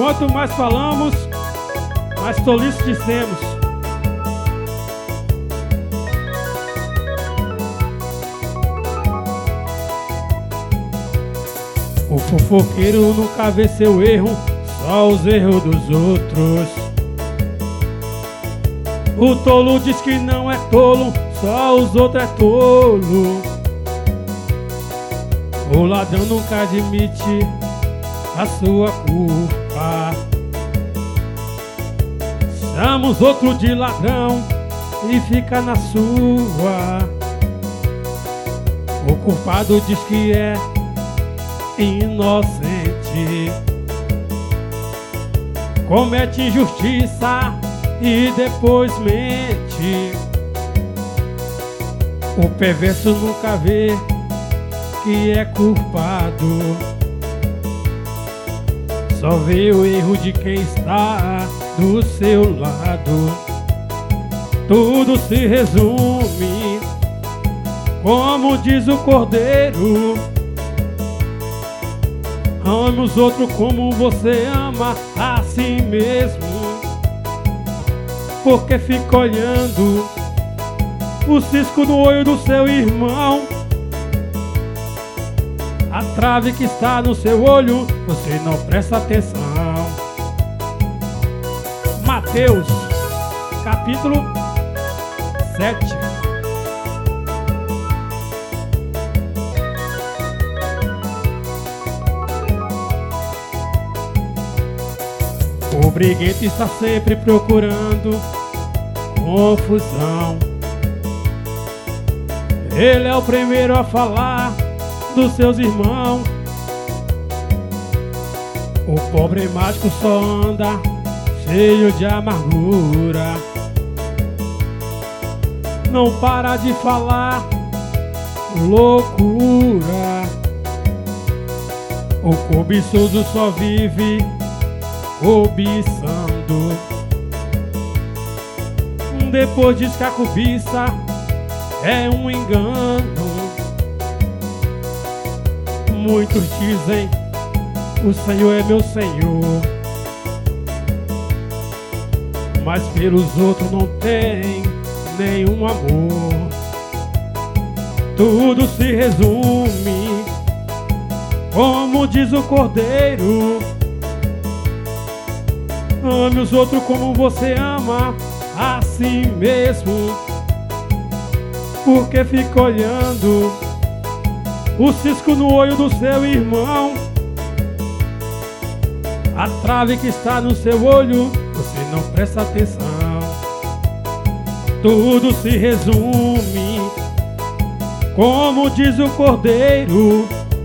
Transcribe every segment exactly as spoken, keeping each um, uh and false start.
Quanto mais falamos, mais tolice dizemos. O fofoqueiro nunca vê seu erro, só os erros dos outros. O tolo diz que não é tolo, só os outros é tolo. O ladrão nunca admite a sua culpa. Chama os outros de ladrão e fica na sua. O culpado diz que é inocente, comete injustiça e depois mente. O perverso nunca vê que é culpado, só vê o erro de quem está do seu lado. Tudo se resume, como diz o Cordeiro: ame os outros como você ama a si mesmo. Porque fica olhando o cisco no olho do seu irmão, a trave que está no seu olho, você não presta atenção. Mateus, capítulo sete. O briguento está sempre procurando confusão. Ele é o primeiro a falar dos seus irmãos. O problemático só anda cheio de amargura, não para de falar loucura. O cobiçoso só vive cobiçando, depois diz que a cobiça é um engano. Muitos dizem: o Senhor é meu Senhor, mas pelos outros não tem nenhum amor. Tudo se resume, como diz o Cordeiro: ame os outros como você ama a si mesmo. Porque fica olhando o cisco no olho do seu irmão, a trave que está no seu olho, você não presta atenção. Tudo se resume, como diz o Cordeiro: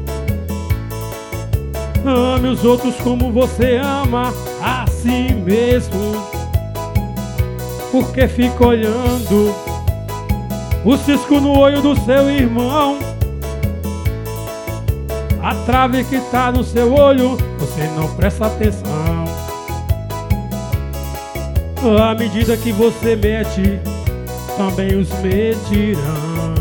ame os outros como você ama a si mesmo. Porque fica olhando o cisco no olho do seu irmão, a trave que está no seu olho, você não presta atenção. À medida que você mete, também os medirão.